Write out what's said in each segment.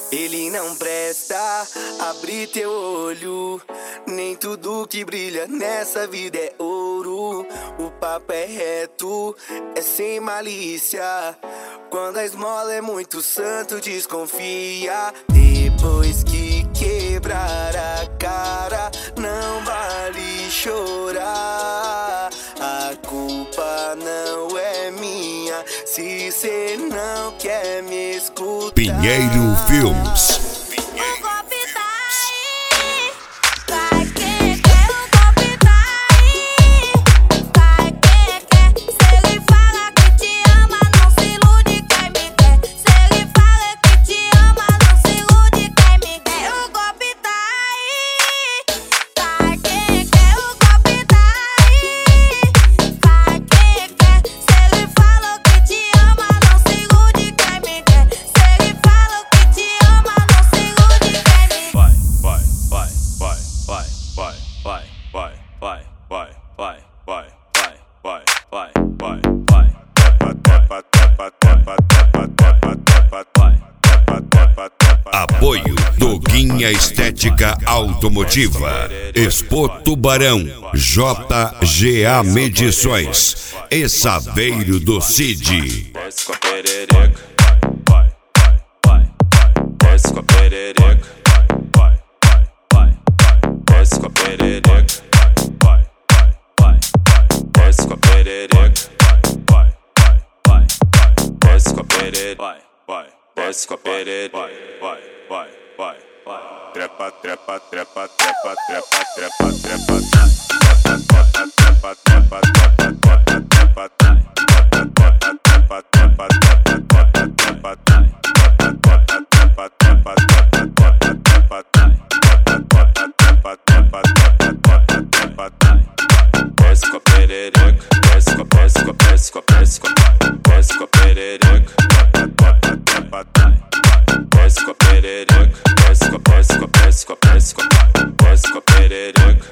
Ele não presta, abre teu olho. Nem tudo que brilha nessa vida é ouro. O papo é reto, é sem malícia. Quando a esmola é muito santo, desconfia. Depois que quebrar a cara, não vale chorar. A culpa não é minha, se cê não quer me escutar. Pinheiro Filmes. Apoio Doguinha Estética Automotiva, Expo Tubarão, JGA Medições e Saveiro do Cid. Desce com a perereca, vai, vai, vai, vai. Desce com a perereca, vai, vai, vai, vai. Desce com a perereca, vai, vai, vai, vai. Desce com a perereca, vai, vai, vai, vai. Desce com a perereca, vai, vai. Desce com a perereca, vai, vai, vai, vai, vai. Trepa, trepa, trepa, trepa, trepa, trepa, trepa. Trepa, trepa, trepa, trepa, trepa, desce com a perereca, desce com a perereca, desce com a perereca, desce com a perereca, desce com a perereca, desce com a perereca, desce com a perereca,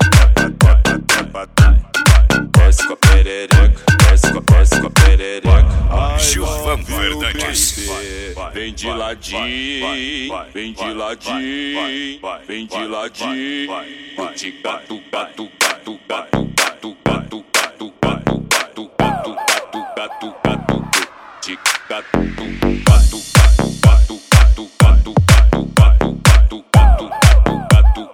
Gilvan Fernandes. Vem de ladinho, vem de ladinho, vem de ladinho. De gato, gato, gato, gato, gato, gato, gato, gato, gato, gato, gato, gato, gato, de gato, gato, gato, gato, gato, gato, gato, gato, gato, gato, gato, gato,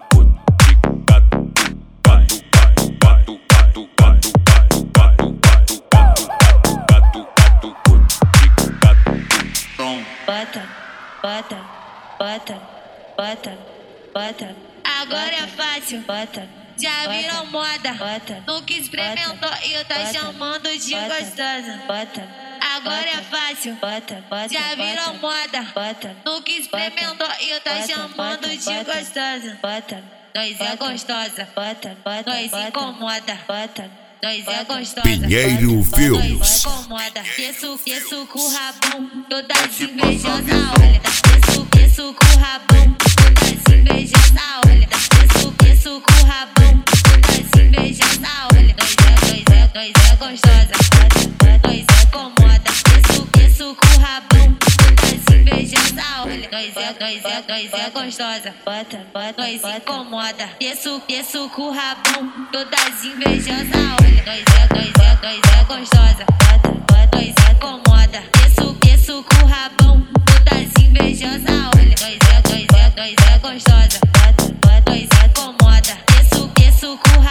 bota, bota, bota, bota, bota. Agora é fácil, bota. Já virou moda, bota. Nunca experimentou e tá chamando de gostosa, bota. Agora é fácil, bota, bota. Já virou moda, bota. Nunca experimentou e tá chamando de gostosa, bota. Nós é gostosa, bota, bota. Nós incomoda, bota. Nós é gostosa. Pinheiro Filmes. Nós incomoda. Desço com o rabão, todas invejosas, olha. Desço com o rabão, todas invejosas, olha. Desço com o rabão, todas invejosas, olha. Nós é gostosa, nós é incomoda. Desço com o rabão, todas invejosas, olha. Nós é gostosa, nós incomoda. Desço com o rabão, todas invejosas, olha. Nós é gostosa, nós incomoda. Desço com o rabão, todas invejosas, olha. Nós é gostosa, nós incomoda. Desço com o